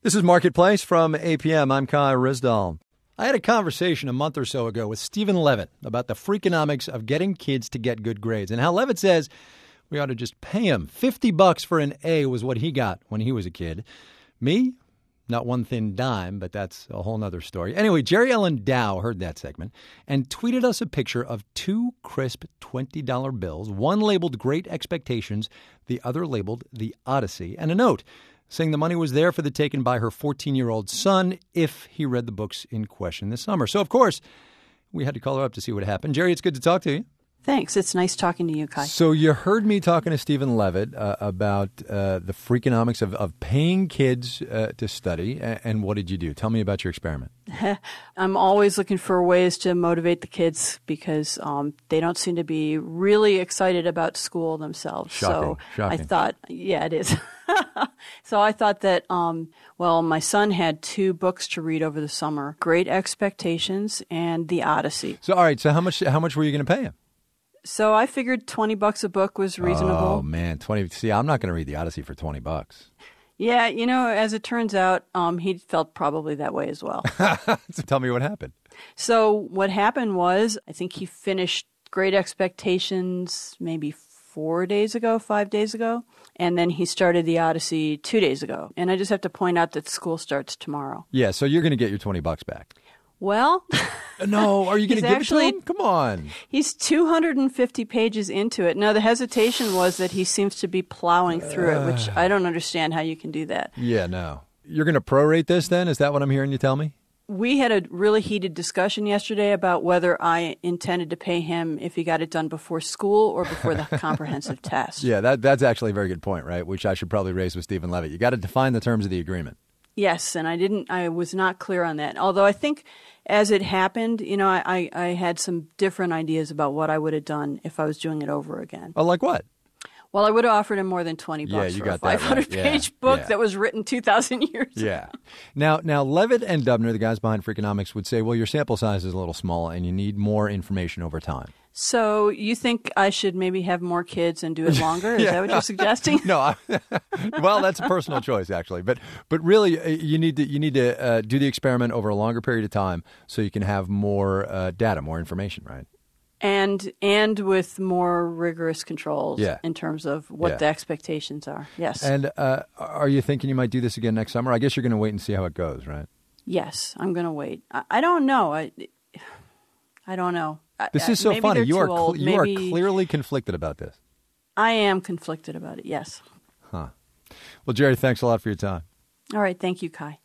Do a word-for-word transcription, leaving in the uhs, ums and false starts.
This is Marketplace from A P M. I'm Kai Rizdal. I had a conversation a month or so ago with Stephen Levitt about the freakonomics of getting kids to get good grades and how Levitt says we ought to just pay him. fifty bucks for an A was what he got when he was a kid. Me? Not one thin dime, but that's a whole nother story. Anyway, Jerry Ellen Dow heard that segment and tweeted us a picture of two crisp twenty dollar bills, one labeled Great Expectations, the other labeled The Odyssey, and a note saying the money was there for the taking by her fourteen-year-old son if he read the books in question this summer. So, of course, we had to call her up to see what happened. Jerry, it's good to talk to you. Thanks. It's nice talking to you, Kai. So you heard me talking to Stephen Levitt uh, about uh, the freakonomics of, of paying kids uh, to study. And what did you do? Tell me about your experiment. I'm always looking for ways to motivate the kids because um, they don't seem to be really excited about school themselves. Shocking. So Shocking. I thought, yeah, it is. So I thought that, um, well, my son had two books to read over the summer, Great Expectations and The Odyssey. So, all right. So how much, how much were you going to pay him? So I figured twenty bucks a book was reasonable. Oh, man. twenty. See, I'm not going to read The Odyssey for twenty bucks. Yeah, you know, as it turns out, um, he felt probably that way as well. So tell me what happened. So what happened was, I think he finished Great Expectations maybe four days ago, five days ago, and then he started The Odyssey two days ago. And I just have to point out that school starts tomorrow. Yeah, so you're going to get your twenty bucks back. Well, no, are you going to give actually, it to him? Come on. He's two hundred fifty pages into it. Now, the hesitation was that he seems to be plowing through it, which I don't understand how you can do that. Yeah, no. You're going to prorate this then? Is that what I'm hearing you tell me? We had a really heated discussion yesterday about whether I intended to pay him if he got it done before school or before the comprehensive test. Yeah, that, that's actually a very good point, right? Which I should probably raise with Stephen Levitt. You got to define the terms of the agreement. Yes, and I didn't. I was not clear on that. Although I think, as it happened, you know, I, I had some different ideas about what I would have done if I was doing it over again. Oh, like what? Well, I would have offered him more than twenty bucks yeah, you for got a five hundred that right. page yeah, book yeah. that was written two thousand years Yeah. ago. Now, now Levitt and Dubner, the guys behind Freakonomics, would say, well, your sample size is a little small and you need more information over time. So you think I should maybe have more kids and do it longer? Is yeah. that what you're suggesting? No, I, well, that's a personal choice, actually. But but really, you need to you need to uh, do the experiment over a longer period of time so you can have more uh, data, more information, right? And and with more rigorous controls yeah. in terms of what yeah. the expectations are. Yes. And uh, are you thinking you might do this again next summer? I guess you're going to wait and see how it goes, right? Yes, I'm going to wait. I, I don't know. I I don't know. This is so Maybe funny. they're You too are cl- old. you Maybe... are clearly conflicted about this. I am conflicted about it, yes. Huh. Well, Jerry, thanks a lot for your time. All right. Thank you, Kai.